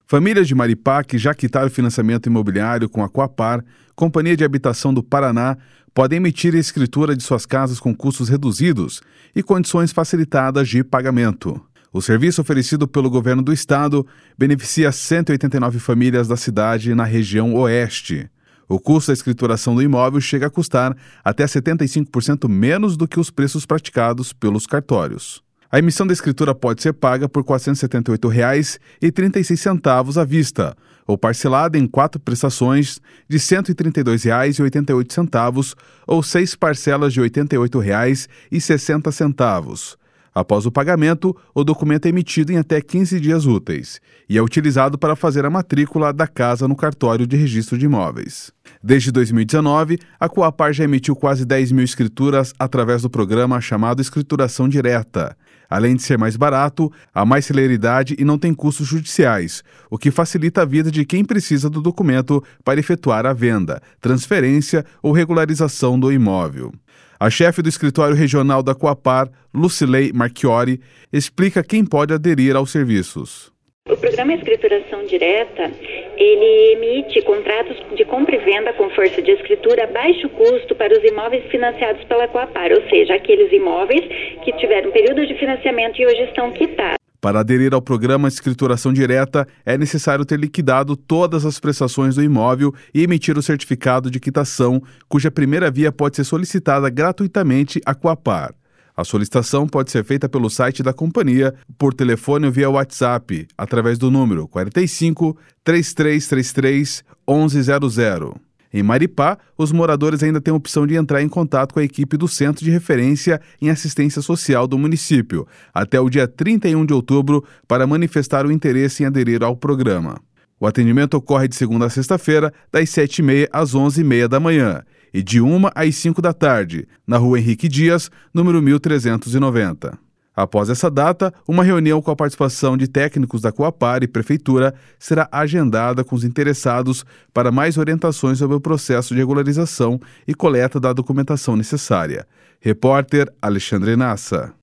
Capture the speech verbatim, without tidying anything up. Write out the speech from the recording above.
Famílias de Maripá que já quitaram financiamento imobiliário com a Coapar, Companhia de Habitação do Paraná, podem emitir a escritura de suas casas com custos reduzidos e condições facilitadas de pagamento. O serviço oferecido pelo governo do estado beneficia cento e oitenta e nove famílias da cidade na região oeste. O custo da escrituração do imóvel chega a custar até setenta e cinco por cento menos do que os preços praticados pelos cartórios. A emissão da escritura pode ser paga por quatrocentos e setenta e oito reais e trinta e seis centavos à vista, ou parcelada em quatro prestações de cento e trinta e dois reais e oitenta e oito centavos ou seis parcelas de oitenta e oito reais e sessenta centavos. Após o pagamento, o documento é emitido em até quinze dias úteis e é utilizado para fazer a matrícula da casa no cartório de registro de imóveis. Desde dois mil e dezenove, a Coapar já emitiu quase dez mil escrituras através do programa chamado Escrituração Direta. Além de ser mais barato, há mais celeridade e não tem custos judiciais, o que facilita a vida de quem precisa do documento para efetuar a venda, transferência ou regularização do imóvel. A chefe do escritório regional da Coapar, Lucilei Marchiori, explica quem pode aderir aos serviços. O programa Escrituração Direta, ele emite contratos de compra e venda com força de escritura a baixo custo para os imóveis financiados pela Coapar, ou seja, aqueles imóveis que tiveram período de financiamento e hoje estão quitados. Para aderir ao programa Escrituração Direta, é necessário ter liquidado todas as prestações do imóvel e emitir o certificado de quitação, cuja primeira via pode ser solicitada gratuitamente à Coapar. A solicitação pode ser feita pelo site da companhia, por telefone ou via WhatsApp, através do número quarenta e cinco, trinta e três trinta e três, onze zero zero. Em Maripá, os moradores ainda têm a opção de entrar em contato com a equipe do Centro de Referência em Assistência Social do município, até o dia trinta e um de outubro, para manifestar o interesse em aderir ao programa. O atendimento ocorre de segunda a sexta-feira, das sete e meia às onze e meia da manhã, e de uma às cinco da tarde, na Rua Henrique Dias, número mil trezentos e noventa. Após essa data, uma reunião com a participação de técnicos da Coapar e Prefeitura será agendada com os interessados para mais orientações sobre o processo de regularização e coleta da documentação necessária. Repórter Alexandre Nassa.